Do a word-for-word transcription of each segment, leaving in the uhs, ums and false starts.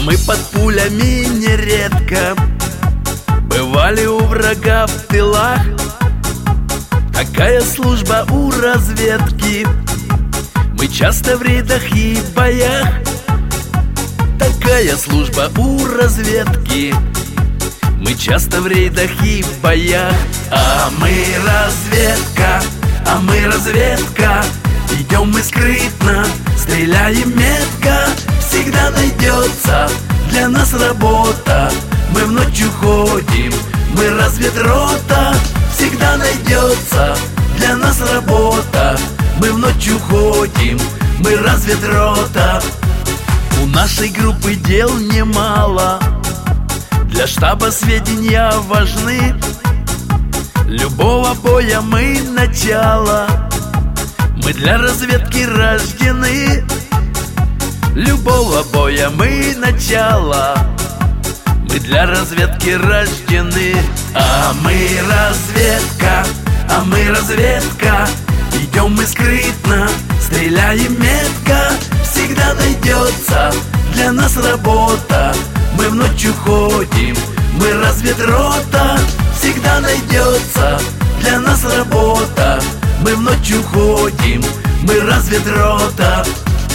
мы под пулями нередко бывали у врага в тылах. Такая служба у разведки, мы часто в рейдах и боях. Такая служба у разведки, мы часто в рейдах и боях. А мы разведка, а мы разведка, идем мы скрытно, стреляем метко. Всегда найдется для нас работа, мы в ночь уходим, мы разведрота. Всегда найдется для нас работа, мы в ночь уходим, мы разведрота. У нашей группы дел немало, для штаба сведения важны. Любого боя мы начало, мы для разведки рождены. Любого боя мы начало, мы для разведки рождены. А мы разведка, а мы разведка, идем мы скрытно, стреляем метко. Всегда найдется для нас работа, мы в ночь уходим, мы разведрота. Всегда найдется для нас работа, мы в ночь уходим, мы разведрота.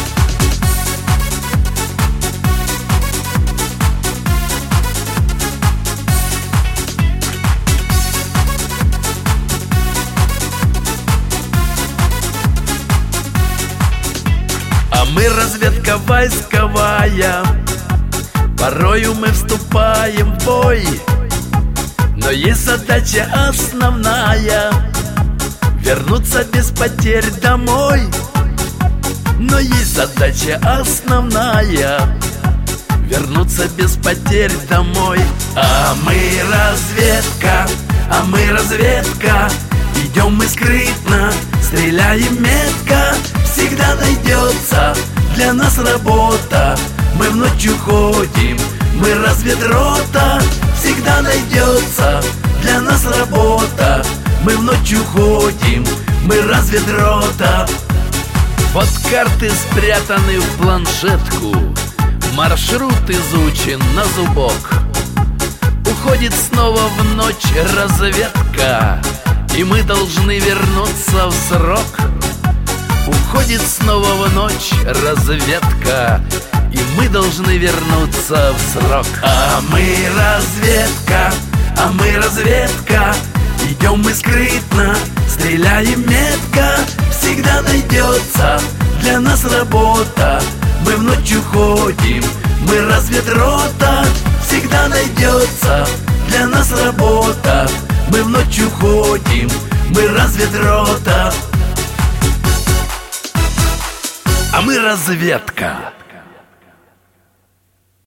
А мы разведка войсковая, порою мы вступаем в бой. Но есть задача основная — вернуться без потерь домой. Но есть задача основная — вернуться без потерь домой. А мы разведка, а мы разведка, идем мы скрытно, стреляем метко. Всегда найдется для нас работа, мы в ночь уходим, мы разведрота. Всегда найдется для нас работа, мы в ночь уходим, мы разведрота. Под карты спрятаны в планшетку, маршрут изучен на зубок. Уходит снова в ночь разведка, и мы должны вернуться в срок. Уходит снова в ночь разведка, и мы должны вернуться в срок. А мы разведка, а мы разведка, идем мы скрытно, стреляем метко. Всегда найдется для нас работа, мы в ночь уходим, мы разведрота. Всегда найдется для нас работа, мы в ночь уходим, мы разведрота. А мы разведка.